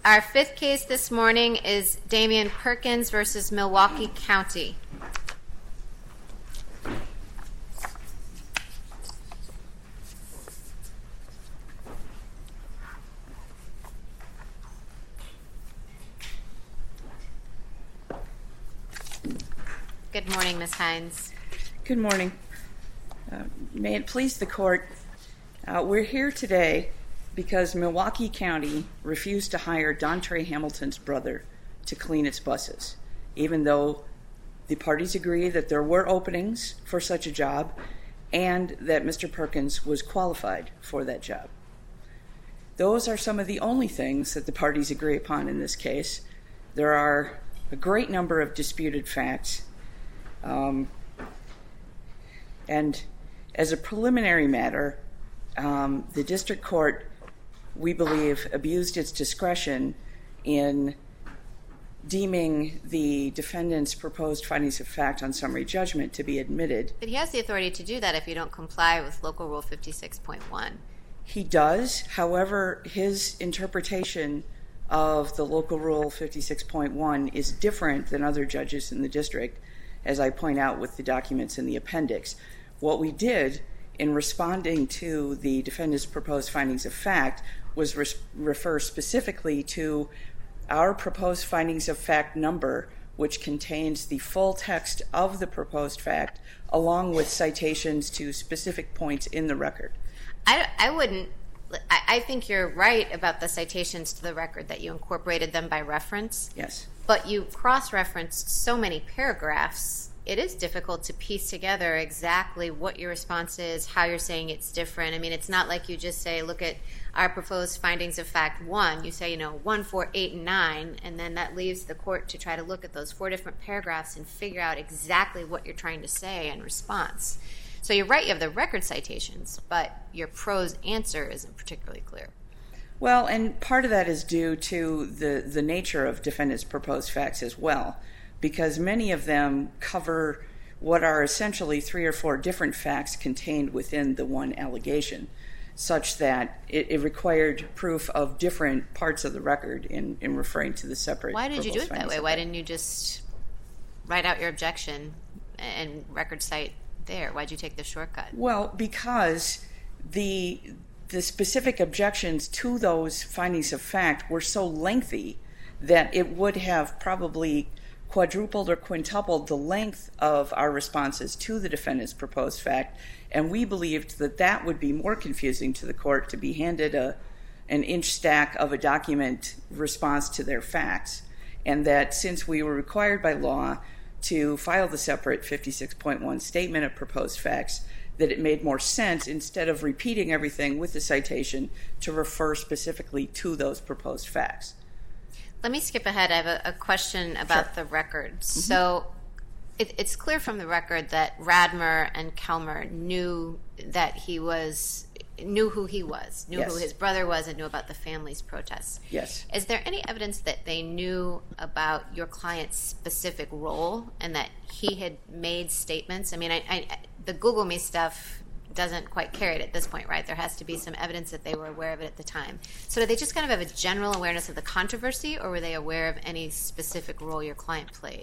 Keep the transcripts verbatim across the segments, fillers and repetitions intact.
Our fifth case this morning is Damian Perkins versus Milwaukee County. Good morning, Miz Hines. Good morning. Uh, may it please the court, uh, we're here today because Milwaukee County refused to hire Dontre Hamilton's brother to clean its buses, even though the parties agree that there were openings for such a job and that Mister Perkins was qualified for that job. Those are some of the only things that the parties agree upon in this case. There are a great number of disputed facts. Um, and as a preliminary matter, um, the district court, we believe, abused its discretion in deeming the defendant's proposed findings of fact on summary judgment to be admitted. But he has the authority to do that if you don't comply with Local Rule fifty-six point one. He does. However, his interpretation of the Local Rule fifty-six point one is different than other judges in the district, as I point out with the documents in the appendix. What we did in responding to the defendant's proposed findings of fact was re- refer specifically to our proposed findings of fact number, which contains the full text of the proposed fact, along with citations to specific points in the record. I, I wouldn't, I, I think you're right about the citations to the record, that you incorporated them by reference. Yes. But you cross-referenced so many paragraphs, it is difficult to piece together exactly what your response is, how you're saying it's different. I mean, it's not like you just say, look at our proposed findings of fact one. You say, you know, one, four, eight, and nine, and then that leaves the court to try to look at those four different paragraphs and figure out exactly what you're trying to say in response. So you're right, you have the record citations, but your prose answer isn't particularly clear. Well, and part of that is due to the, the nature of defendant's proposed facts as well, because many of them cover what are essentially three or four different facts contained within the one allegation, such that it, it required proof of different parts of the record in, in referring to the separate. Why did you do it that way? Why didn't you just write out your objection and record cite there? Why'd you take the shortcut? Well, because the the specific objections to those findings of fact were so lengthy that it would have probably quadrupled or quintupled the length of our responses to the defendant's proposed fact, and we believed that that would be more confusing to the court to be handed a an inch stack of a document response to their facts, and that since we were required by law to file the separate fifty-six point one statement of proposed facts, that it made more sense, instead of repeating everything with the citation, to refer specifically to those proposed facts. Let me skip ahead. I have a, a question about Sure. the record. Mm-hmm. So it, it's clear from the record that Radmer and Kelmer knew that he was, knew who he was, knew Yes. who his brother was, and knew about the family's protests. Yes. Is there any evidence that they knew about your client's specific role and that he had made statements? I mean, I, I, the Google Me stuff doesn't quite carry it at this point, right? There has to be some evidence that they were aware of it at the time. So did they just kind of have a general awareness of the controversy, or were they aware of any specific role your client played?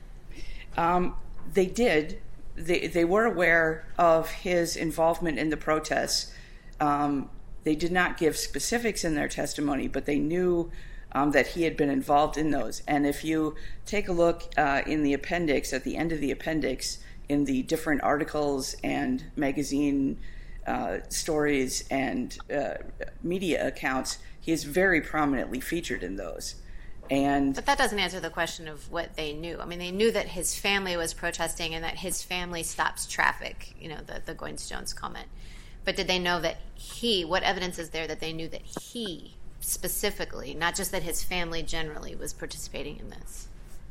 Um, they did. They, they were aware of his involvement in the protests. Um, they did not give specifics in their testimony, but they knew um, that he had been involved in those. And if you take a look uh, in the appendix, at the end of the appendix, in the different articles and magazine uh, stories and uh, media accounts, he is very prominently featured in those. And But that doesn't answer the question of what they knew. I mean, they knew that his family was protesting and that his family stops traffic, you know, the, the Goins-Jones comment. But did they know that he, what evidence is there that they knew that he specifically, not just that his family generally, was participating in this?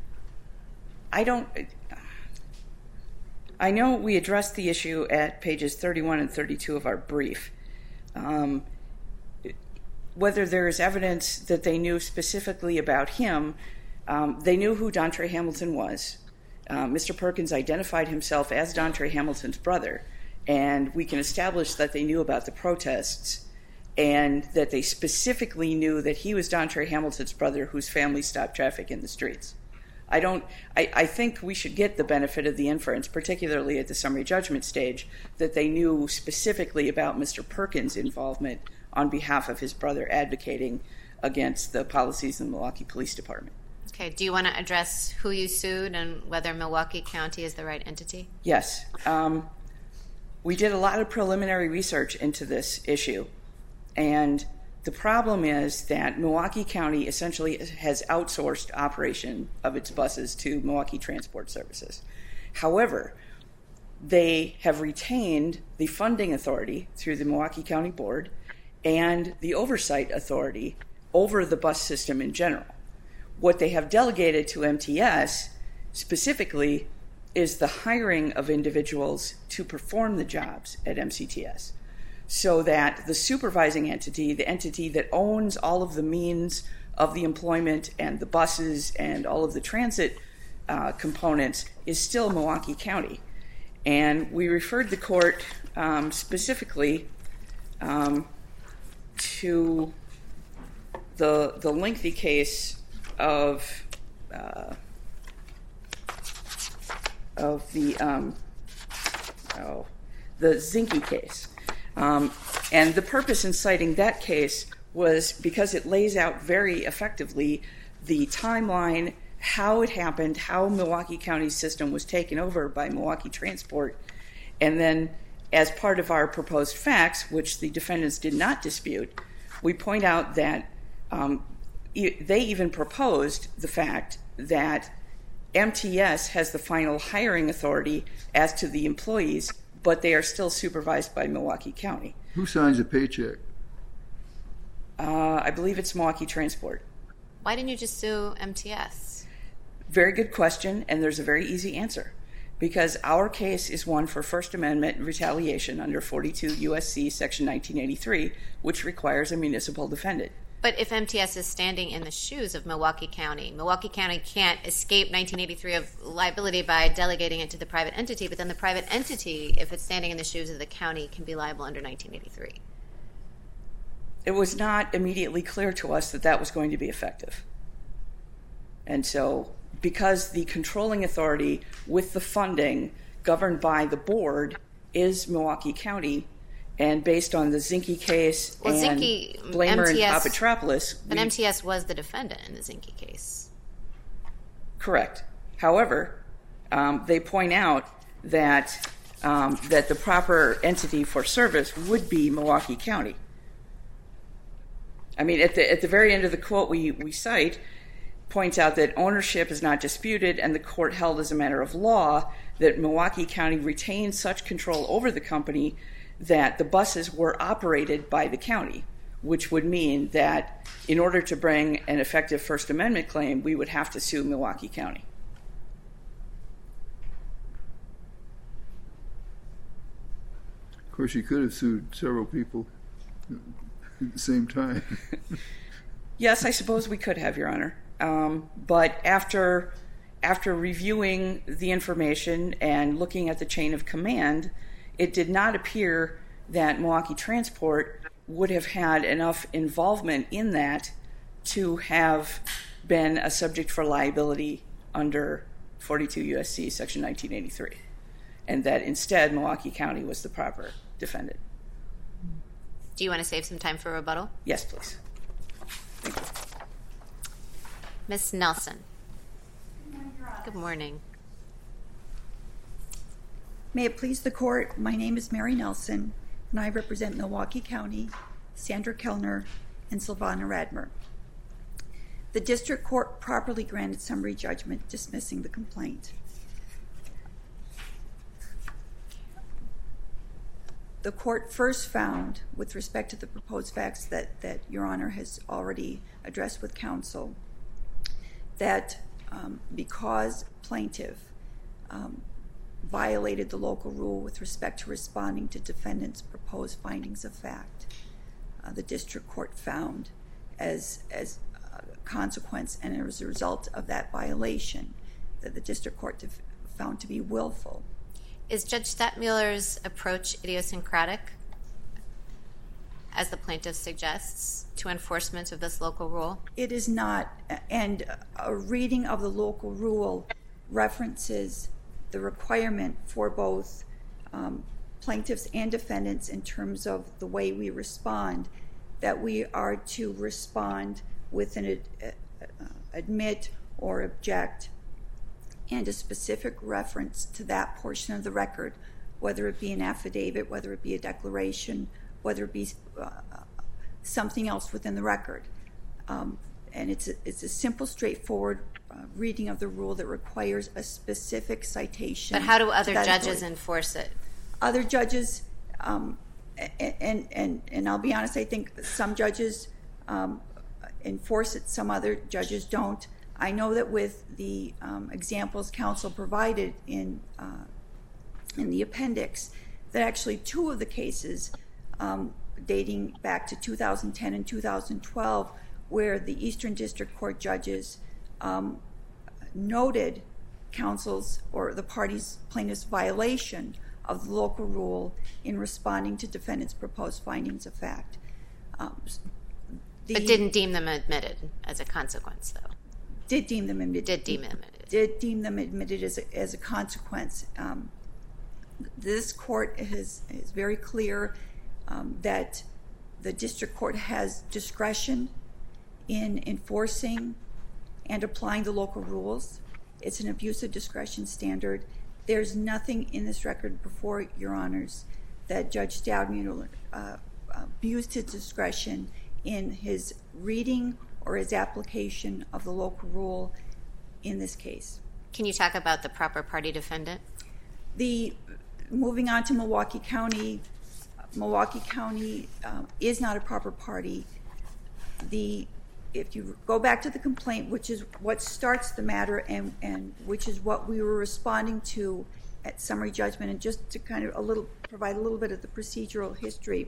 I don't... I know we addressed the issue at pages thirty-one and thirty-two of our brief. Um, whether there is evidence that they knew specifically about him, um, they knew who Dontre Hamilton was. Uh, Mister Perkins identified himself as Dontre Hamilton's brother, and we can establish that they knew about the protests. and that they specifically knew that he was Dontre Hamilton's brother whose family stopped traffic in the streets. I don't. I, I think we should get the benefit of the inference, particularly at the summary judgment stage, that they knew specifically about Mister Perkins' involvement on behalf of his brother advocating against the policies in the Milwaukee Police Department. Okay. Do you want to address who you sued and whether Milwaukee County is the right entity? Yes. Um, we did a lot of preliminary research into this issue, and the problem is that Milwaukee County essentially has outsourced operation of its buses to Milwaukee Transport Services. However, they have retained the funding authority through the Milwaukee County Board and the oversight authority over the bus system in general. What they have delegated to M T S specifically is the hiring of individuals to perform the jobs at M C T S, so that the supervising entity, the entity that owns all of the means of the employment and the buses and all of the transit uh, components, is still Milwaukee County. And we referred the court um, specifically um, to the the lengthy case of uh, of the um, oh, the Zinke case. Um, and the purpose in citing that case was because it lays out very effectively the timeline, how it happened, how Milwaukee County's system was taken over by Milwaukee Transport, and then as part of our proposed facts, which the defendants did not dispute, we point out that um, e- they even proposed the fact that M T S has the final hiring authority as to the employees, but they are still supervised by Milwaukee County. Who signs a paycheck? Uh, I believe it's Milwaukee Transport. Why didn't you just sue M T S? Very good question, and there's a very easy answer. Because our case is one for First Amendment retaliation under forty-two U S C Section nineteen eighty-three, which requires a municipal defendant. But if M T S is standing in the shoes of Milwaukee County, Milwaukee County can't escape nineteen eighty-three of liability by delegating it to the private entity, but then the private entity, if it's standing in the shoes of the county, can be liable under nineteen eighty-three. It was not immediately clear to us that that was going to be effective. And so, because the controlling authority with the funding governed by the board is Milwaukee County, and based on the Zinke case well, and Zinke, Blamer M T S, and Papatropolis... But we, M T S was the defendant in the Zinke case. Correct. However, um, they point out that um, that the proper entity for service would be Milwaukee County. I mean, at the at the very end of the quote we, we cite, points out that ownership is not disputed, and the court held as a matter of law that Milwaukee County retained such control over the company that the buses were operated by the county, which would mean that in order to bring an effective First Amendment claim, we would have to sue Milwaukee County. Of course, you could have sued several people at the same time. Yes, I suppose we could have, Your Honor. Um, but after after reviewing the information and looking at the chain of command, it did not appear that Milwaukee Transport would have had enough involvement in that to have been a subject for liability under forty-two U S C Section nineteen eighty-three, and that instead Milwaukee County was the proper defendant. Do you want to save some time for rebuttal? Yes, please. Thank you. Miz Nelson. Good morning. May it please the court, my name is Mary Nelson, and I represent Milwaukee County, Sandra Kellner, and Silvana Radmer. The district court properly granted summary judgment dismissing the complaint. The court first found, with respect to the proposed facts that, that Your Honor has already addressed with counsel, that um, because plaintiff um, violated the local rule with respect to responding to defendant's proposed findings of fact, uh, the district court found as, as a consequence and as a result of that violation that the district court def- found to be willful. Is Judge Stadtmuller's approach idiosyncratic? as the plaintiff suggests, to enforcement of this local rule? It is not, and a reading of the local rule references the requirement for both um, plaintiffs and defendants in terms of the way we respond, that we are to respond with an uh, admit or object and a specific reference to that portion of the record, whether it be an affidavit, whether it be a declaration, whether it be uh, something else within the record. Um, and it's a, it's a simple, straightforward uh, reading of the rule that requires a specific citation. But how do other judges enforce it? Other judges, um, and, and, and I'll be honest, I think some judges um, enforce it, some other judges don't. I know that with the um, examples counsel provided in uh, in the appendix, that actually two of the cases um, dating back to two thousand ten and two thousand twelve, where the Eastern District Court judges um, noted counsel's or the party's plaintiff's violation of the local rule in responding to defendants' proposed findings of fact. Um, the, but didn't deem them admitted as a consequence, though. Did deem them admitted. Did deem them admitted. Did deem them admitted as a, as a consequence. Um, this court is, is very clear um, that the district court has discretion in enforcing and applying the local rules. It's an abuse of discretion standard. There's nothing in this record before Your Honors that Judge Staudenmuller uh, abused his discretion in his reading or his application of the local rule in this case. Can you talk about the proper party defendant? The moving on to Milwaukee County, Milwaukee County uh, is not a proper party. The if you go back to the complaint, which is what starts the matter and, and which is what we were responding to at summary judgment, and just to kind of a little provide a little bit of the procedural history,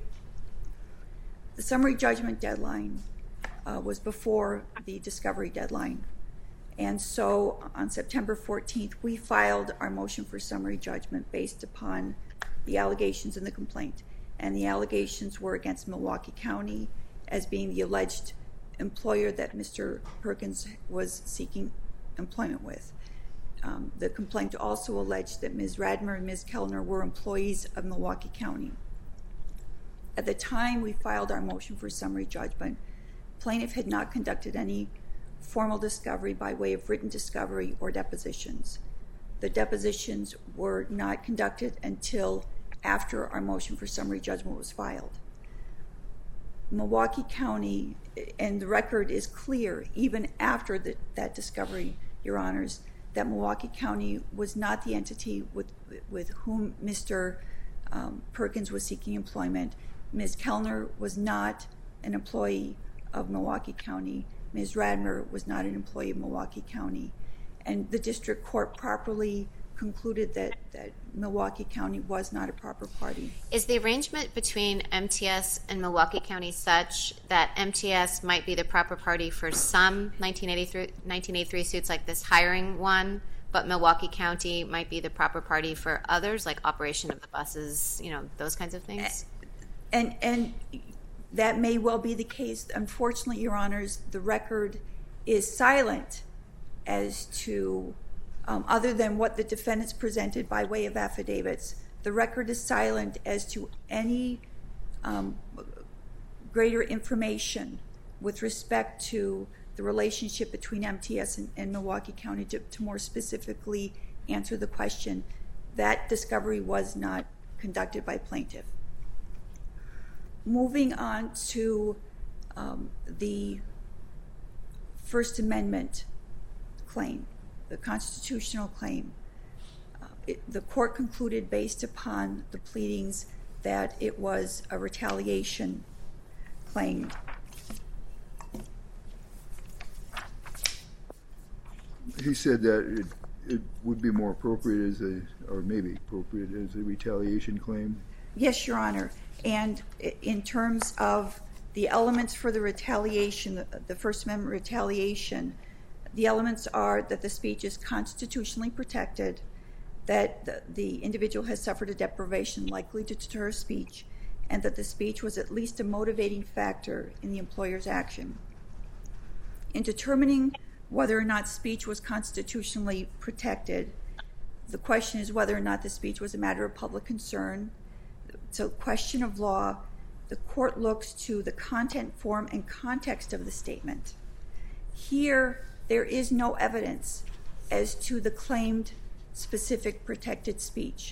the summary judgment deadline uh, was before the discovery deadline. And so on September fourteenth, we filed our motion for summary judgment based upon the allegations in the complaint. And the allegations were against Milwaukee County as being the alleged employer that Mister Perkins was seeking employment with. Um, the complaint also alleged that Miz Radmer and Miz Kellner were employees of Milwaukee County. At the time we filed our motion for summary judgment, plaintiff had not conducted any formal discovery by way of written discovery or depositions. The depositions were not conducted until after our motion for summary judgment was filed. Milwaukee County, and the record is clear, even after the, that discovery, Your Honors, that Milwaukee County was not the entity with, with whom Mister Um, Perkins was seeking employment. Miz Kellner was not an employee of Milwaukee County. Miz Radmer was not an employee of Milwaukee County. And the district court properly concluded that, that Milwaukee County was not a proper party. Is the arrangement between M T S and Milwaukee County such that M T S might be the proper party for some nineteen eighty-three suits like this hiring one, but Milwaukee County might be the proper party for others, like operation of the buses, you know, those kinds of things? And, and that may well be the case. Unfortunately, Your Honors, the record is silent as to Um, other than what the defendants presented by way of affidavits. The record is silent as to any um, greater information with respect to the relationship between M T S and, and Milwaukee County. To, to more specifically answer the question, that discovery was not conducted by plaintiff. Moving on to um, the First Amendment claim, the constitutional claim. Uh, it, the court concluded based upon the pleadings that it was a retaliation claim. He said that it, it would be more appropriate as a, or maybe appropriate as a retaliation claim. Yes, Your Honor. And in terms of the elements for the retaliation, the, the First Amendment retaliation, the elements are that the speech is constitutionally protected, that the, the individual has suffered a deprivation likely to deter speech, and that the speech was at least a motivating factor in the employer's action. In determining whether or not speech was constitutionally protected, the question is whether or not the speech was a matter of public concern. It's a question of law. The court looks to the content, form, and context of the statement. Here, there is no evidence as to the claimed specific protected speech.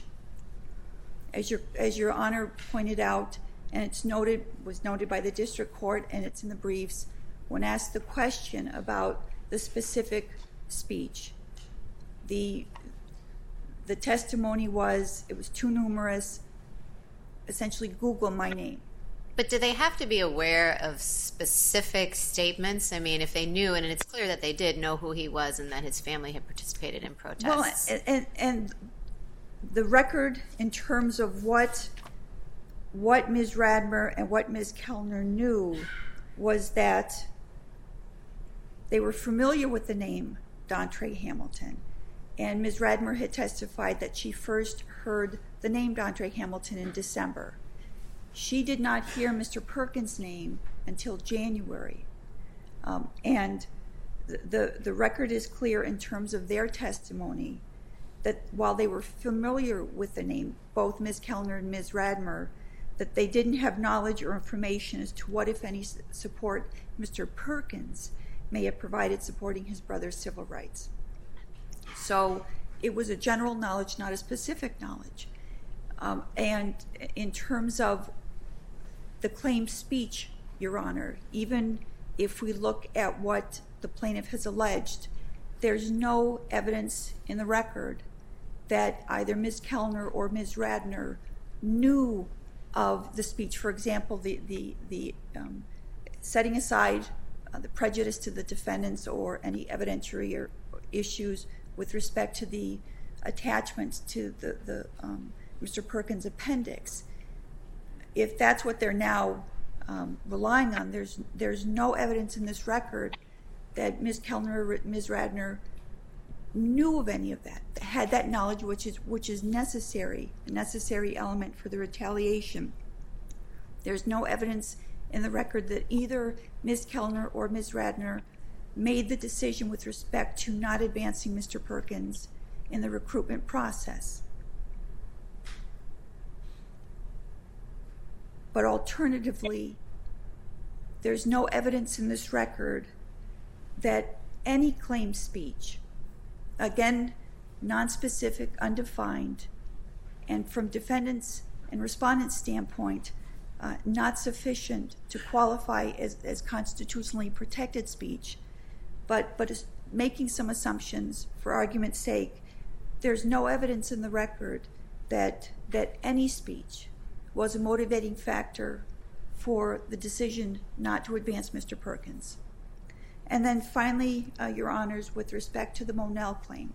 As your, as your Honor pointed out, and it's noted, was noted by the district court, and it's in the briefs, when asked the question about the specific speech, the, the testimony was, it was too numerous, essentially Google my name. But do they have to be aware of specific statements? I mean, if they knew, and it's clear that they did know who he was and that his family had participated in protests. Well, and, and the record in terms of what, what Miz Radmer and what Miz Kellner knew was that they were familiar with the name Dontre Hamilton. And Miz Radmer had testified that she first heard the name Dontre Hamilton in December. She did not hear Mister Perkins' name until January. Um, and the, the, the record is clear in terms of their testimony that while they were familiar with the name, both Miz Kellner and Miz Radmer, that they didn't have knowledge or information as to what, if any, support Mister Perkins may have provided supporting his brother's civil rights. So it was a general knowledge, not a specific knowledge. Um, and in terms of the claimed speech, Your Honor, even if we look at what the plaintiff has alleged, there's no evidence in the record that either Miz Kellner or Miz Radner knew of the speech. For example, the, the, the um, setting aside uh, the prejudice to the defendants or any evidentiary or issues with respect to the attachments to the, the um, Mister Perkins' appendix, if that's what they're now um, relying on, there's there's no evidence in this record that Miz Kellner or Miz Radner knew of any of that, had that knowledge, which is which is necessary, a necessary element for the retaliation. There's no evidence in the record that either Miz Kellner or Miz Radner made the decision with respect to not advancing Mister Perkins in the recruitment process. But alternatively, there's no evidence in this record that any claimed speech, again, nonspecific, undefined, and from defendants' and respondents' standpoint, uh, not sufficient to qualify as, as constitutionally protected speech, but, but is making some assumptions for argument's sake. There's no evidence in the record that, that any speech was a motivating factor for the decision not to advance Mister Perkins. And then finally, uh, Your Honors, with respect to the Monell claim.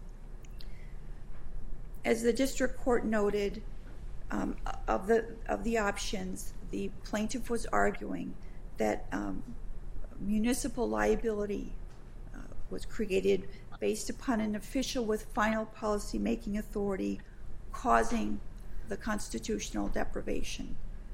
As the district court noted, um, of the of the options, the plaintiff was arguing that um, municipal liability uh, was created based upon an official with final policy-making authority causing the constitutional deprivation.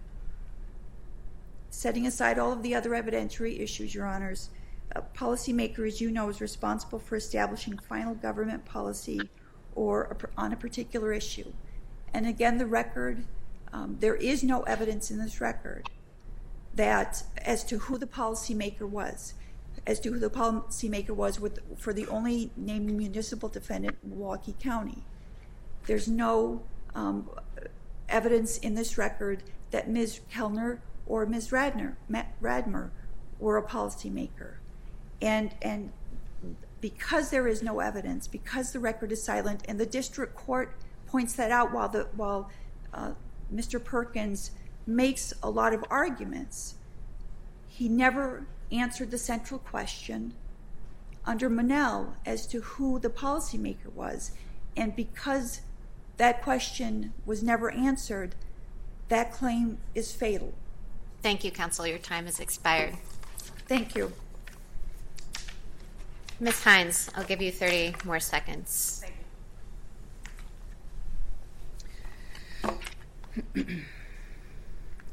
Setting aside all of the other evidentiary issues, Your Honors, a policymaker, as you know, is responsible for establishing final government policy or a, on a particular issue. And again, the record, um, there is no evidence in this record that as to who the policymaker was, as to who the policymaker was with, for the only named municipal defendant in Milwaukee County. There's no um, evidence in this record that Miz Kellner or Miz Radner, Radmer were a policymaker. And, and because there is no evidence, because the record is silent, and the district court points that out while, the, while uh, Mister Perkins makes a lot of arguments, he never answered the central question under Monell as to who the policymaker was. And because that question was never answered, that claim is fatal. Thank you, counsel. Your time has expired. Thank you. Miz Hines, I'll give you thirty more seconds. Thank you.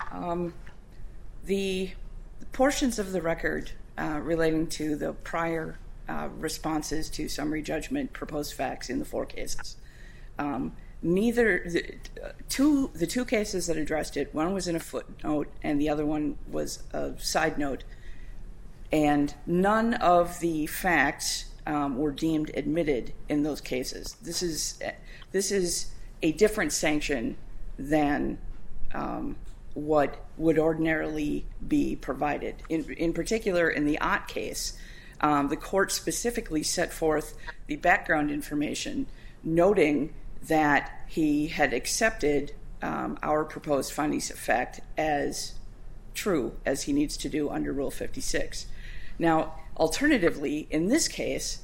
Um, the portions of the record uh, relating to the prior uh, responses to summary judgment proposed facts in the four cases, um, neither the two the two cases that addressed it, one was in a footnote and the other one was a side note, and none of the facts um, were deemed admitted in those cases. This is this is a different sanction than um, what would ordinarily be provided. In, in particular, in the Ott case, um, the court specifically set forth the background information, noting that he had accepted um, our proposed findings of fact as true, as he needs to do under Rule fifty-six. Now, alternatively, in this case,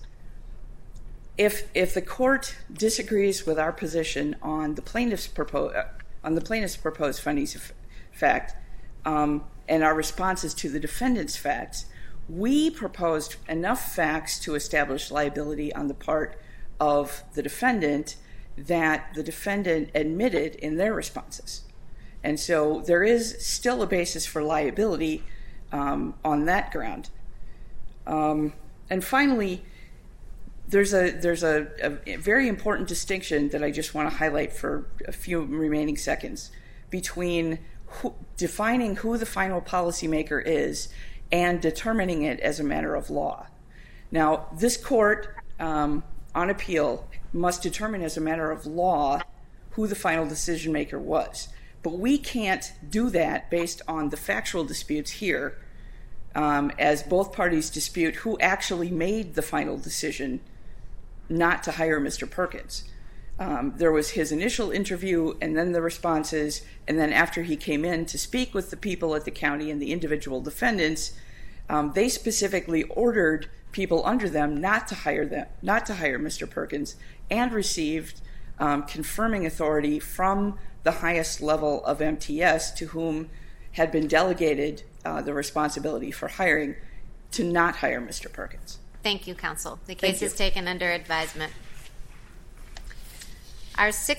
if if the court disagrees with our position on the plaintiff's proposed on the plaintiff's proposed findings of fact um, and our responses to the defendant's facts, we proposed enough facts to establish liability on the part of the defendant that the defendant admitted in their responses. And so there is still a basis for liability um, on that ground. Um, and finally, there's a there's a, a very important distinction that I just want to highlight for a few remaining seconds between who, defining who the final policymaker is and determining it as a matter of law. Now, this court um, on appeal must determine as a matter of law who the final decision maker was. But we can't do that based on the factual disputes here, um, as both parties dispute who actually made the final decision not to hire Mister Perkins. Um, there was his initial interview and then the responses, and then after he came in to speak with the people at the county and the individual defendants, um, they specifically ordered people under them not to hire them, not to hire Mister Perkins, and received um, confirming authority from the highest level of M T S, to whom had been delegated uh, the responsibility for hiring, to not hire Mister Perkins. Thank you, counsel. The case is taken under advisement. Our sixth